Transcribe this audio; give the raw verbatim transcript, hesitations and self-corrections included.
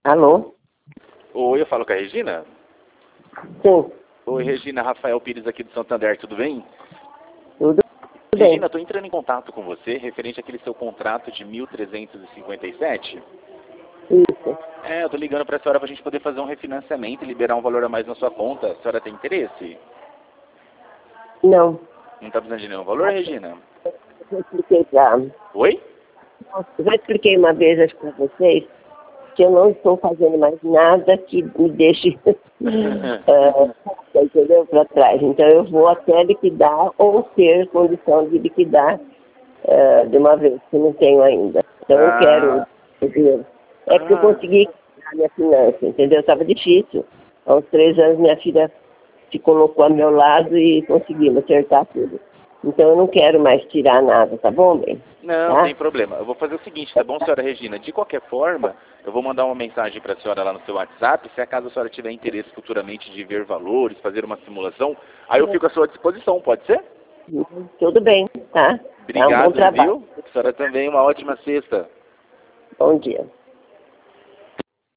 Alô? Oi, eu falo com a Regina? Sim. Oi, Regina, Rafael Pires aqui do Santander, tudo bem? Tudo bem. Regina, estou entrando em contato com você referente àquele seu contrato de mil trezentos e cinquenta e sete. Isso. É, eu estou ligando para a senhora para a gente poder fazer um refinanciamento e liberar um valor a mais na sua conta. A senhora tem interesse? Não. Não está precisando de nenhum valor, Regina? Eu já expliquei já. Oi? Eu já expliquei uma vez, acho que para vocês, que eu não estou fazendo mais nada que me deixe, uh, entendeu, para trás. Então eu vou até liquidar ou ter condição de liquidar uh, de uma vez, que não tenho ainda. Então eu quero Ah, o dinheiro. É porque eu ah, consegui equilibrar minha finança, entendeu? Estava difícil. Há uns três anos minha filha se colocou ao meu lado e conseguimos acertar tudo. Então eu não quero mais tirar nada, tá bom, bem? não, Tá? sem problema. Eu vou fazer o seguinte, tá bom, senhora Regina? De qualquer forma, eu vou mandar uma mensagem para a senhora lá no seu WhatsApp. Se acaso a senhora tiver interesse futuramente de ver valores, fazer uma simulação, aí eu fico à sua disposição, pode ser? Tudo bem, tá? Tá um bom Obrigado, trabalho. viu? A senhora também, uma ótima sexta. Bom dia.